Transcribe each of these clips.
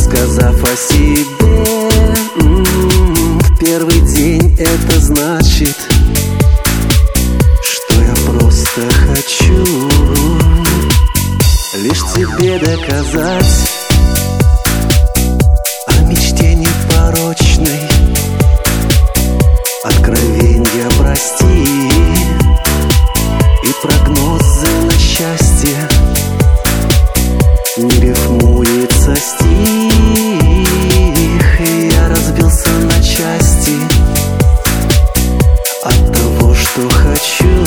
рассказав о себе. В первый день это значит, что я просто хочу лишь тебе доказать о мечте непорочной. Откровенья прости и прогнозы на счастье не рифмуется стих, и я разбился на части от того, что хочу.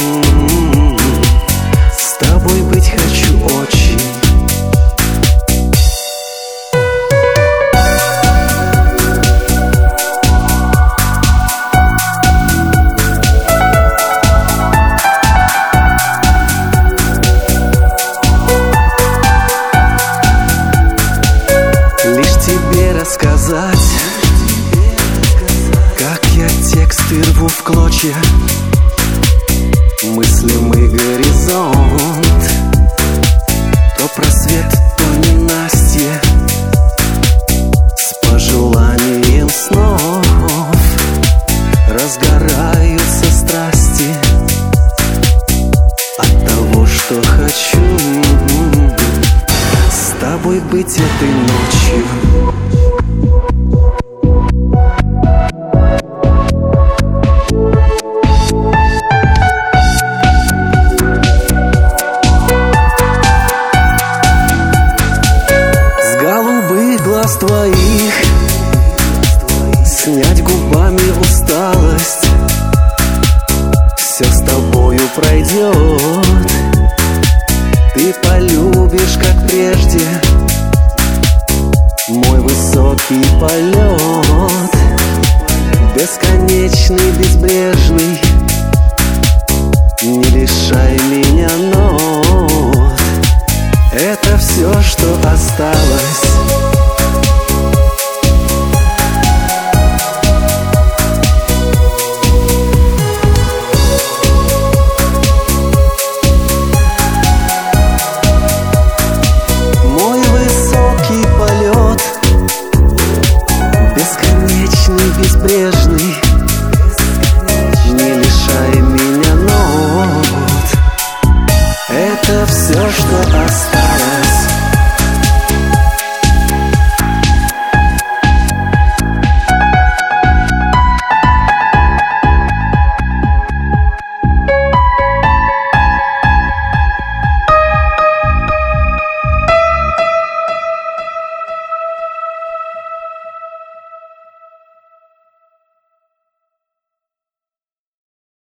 С тобой быть хочу очень. Тебе рассказать, как я тексты рву в клочья, мыслимый горизонт, то просвет, то ненастье, с пожеланием снов разгораются страсти от того, что хочу с тобой быть этой ночью. С голубых глаз твоих снять губами усталость. Все с тобою пройдет, ты полюбишь, как прежде, мой высокий полет, бесконечный, безбрежный. Не лишай меня нот, это все, что осталось